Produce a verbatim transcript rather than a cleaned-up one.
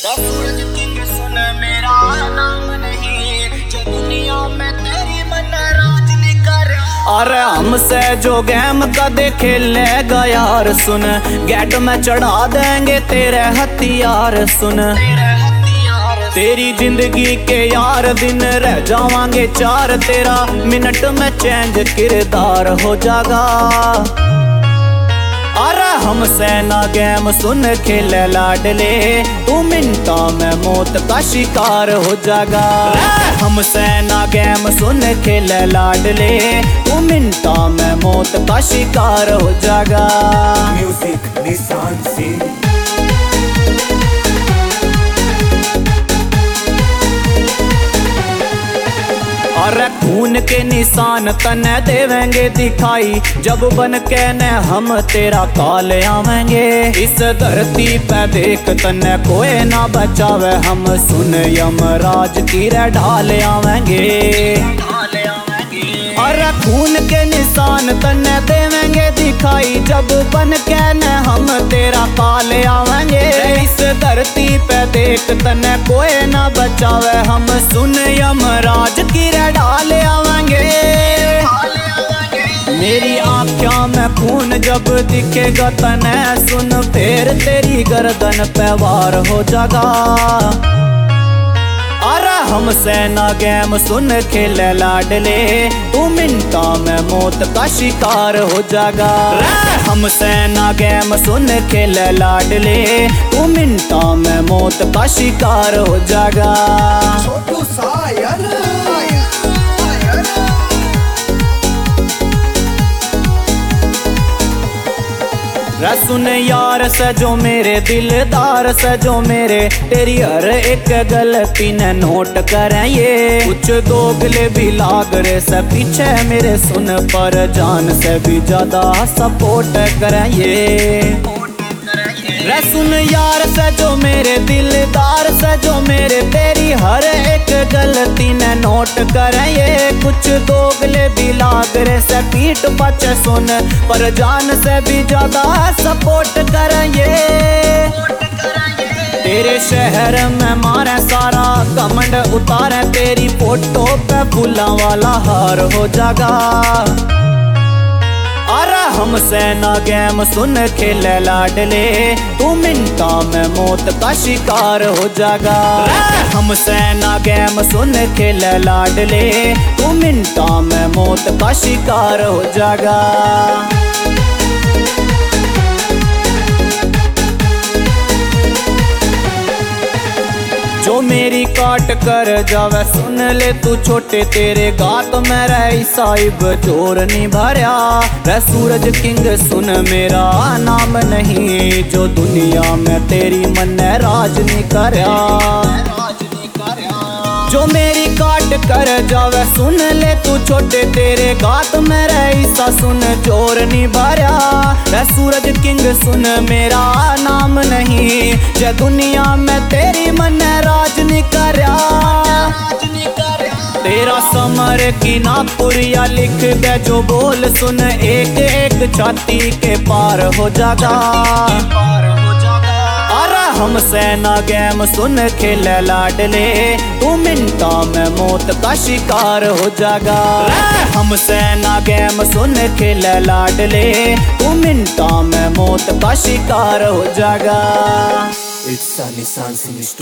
सूरज king सुन मेरा नाम नहीं, जो दुनिया में तेरी मन राज नहीं कर। अरे हमसे जो गेम कदे खेलेगा यार सुन, गेट में चढ़ा देंगे तेरे हथियार सुन। तेरी जिंदगी के यार दिन रह जावांगे चार, तेरा मिनट में चेंज किरदार हो जागा। अरे हमसे ना गेम सुन खेले लाडले, तू मिनटा में मौत का शिकार हो जागा। हमसे ना गेम सुन खेले लाडले, तू मिनटा में मौत का शिकार हो जागा। म्यूजिक निशान सिंह। अरे खून के निशान तने देवेंगे दिखाई, जब बन के न हम तेरा काल आवेंगे। इस धरती पे देख तने कोई ना बचावे, हम सुन यमराज की ढाल आवेंगे। अरे खून के निशान तने देवेंगे दिखाई, जब बन के न हम तेरा काल आवेंगे। इस धरती पे देख तने कोई ना बचावे, हम सुन यमराज की ढाल आवेंगे। मेरी आँखों में खून जब दिखेगा तने सुन, फिर तेरी गर्दन पे वार हो जागा। अरे हमसे ना गेम सुन खेले लाडले, तू मिनटा में मौत का शिकार हो जागा। हमसे ना गेम सुन खेले लाडले, तू मिनटा में मौत का शिकार हो जागा। छोटू सायर। सुन यार सजो मेरे दिलदार सजो मेरे, तेरी हर एक गलती ने नोट करें ये। कुछ दोगले भी लाग रे से पीछे मेरे सुन, पर जान से भी ज्यादा सपोर्ट करें ये। रे सुन यार सजो मेरे दिलदार सजो मेरे, तेरी हर एक गलती ने नोट करें ये। कुछ दोगले भी लाग रे से पीठ पचे सुन, पर जान से भी ज्यादा सपोर्ट करें ये। तेरे शहर में मारे सारा कमंड उतारे, तेरी फोटो पे फूला वाला हार हो जागा। अरे हमसे ना गेम सुन खेले लाडले, तू मिनटा में मौत का शिकार हो जागा। हमसे ना गेम सुन खेले लाडले, तू मिनटा में मौत का शिकार हो जागा। जो मेरी काट कर जावे सुन ले तू छोटे, तेरे गात में रही साहिब जोर नहीं भरया। रे सूरज किंग सुन मेरा नाम नहीं, जो दुनिया में तेरी मन राज नहीं करया। जो मेरी काट कर जावे सुन ले तू छोटे, तेरे गात में रही सा सुन जोर नहीं भरया। रे सूरज किंग सुन मेरा नाम नहीं, जे दुनिया में तेरी मन राज नहीं करया। तेरा समर की ना पुरिया लिख दे जो बोल सुन, एक एक छाती के पार हो जागा। अरे हमसे ना गेम सुन खेले लाडले, तू मिनटा में मौत का शिकार हो जागा। हमसे ना गेम सुन खेले लाडले, तू मिनटा में मौत का शिकार हो जागा। इट्स निशान सिंह।